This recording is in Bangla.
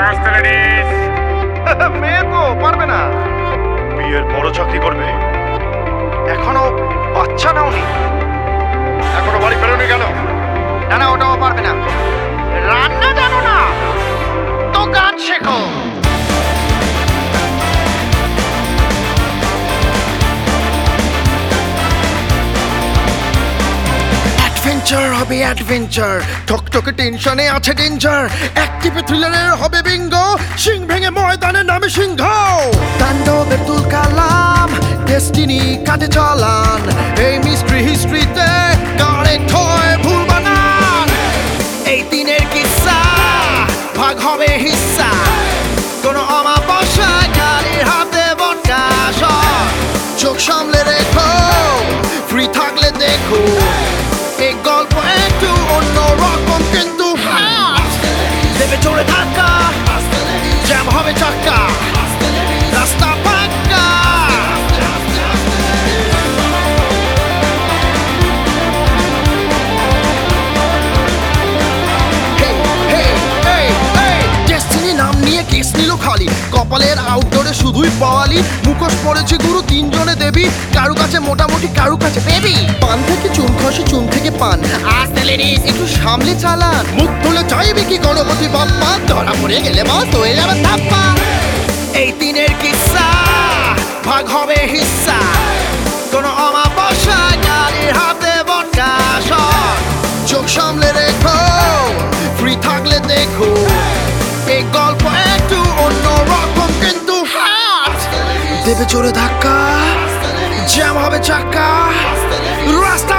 মেয়ে তো পারবে না, বিয়ের বড় চাকরি করবে, এখনো বাচ্চা নাওনি, এখনো বাড়ি ফেরোনি কেন? না না, ওটাও পারবে না। রান্না জানো না তো গান শেখো। অ্যাডভেঞ্চার হবে অ্যাডভেঞ্চার, টকটকে টেনশনে আছে ডেঞ্জার, অ্যাক্টিভে থ্রিলারের হবে বিঙ্গো, সিং ভেঙে ময়দানে নামে সিংহ, তাণ্ডবের তুল কালাম, ডেস্টিনি কাটে চালান, এই মিস্ট্রি হিস্ট্রিতে কারেক্ট হয় ভুল বানান, এই দিনের কিস্সা ভাগ হবে হিস্সা, কোনো অমাবস্যা গাড়ির হাতে বটকা শট, চোখ সামলে রেখো, ফ্রি থাকলে দেখো, এই গল্প একটু অন্য রকম কিন্তু দেবে চড়ে ধাক্কা, জ্যাম হবে চাক্কা, রাস্তা পাক্কা। ডেস্টিনি নাম নিয়ে কেস নিল খালি, কপালের আউটডোরে শুধুই পাওয়ালি, মুখোশ পড়েছে গুরু তিনজনে দেবী, কারু কাছে মোটামুটি কারু কাছে বেবি, পান থেকে চুন খসে চুন থেকে পান, আস্তে লেডিস একটু সামলে চালান, মুখ তুলে চাইবে কি গণপতি বাপ্পা, ধরা পড়ে গেলে বাস হয়ে যাবে থাপ্পা, এই দিনের কিস্সা ভাগ হবে হিস্সা, কোনো অমাবস্যা গাড়ির হাতে বটকা শট, চোখ সামলে রেখো, ফ্রি থাকলে দেখো, এই গল্প একটু অন্য রকম কিন্তু দেবে চড়ে ধাক্কা, জ্যাম হবে চাক্কা, রাস্তা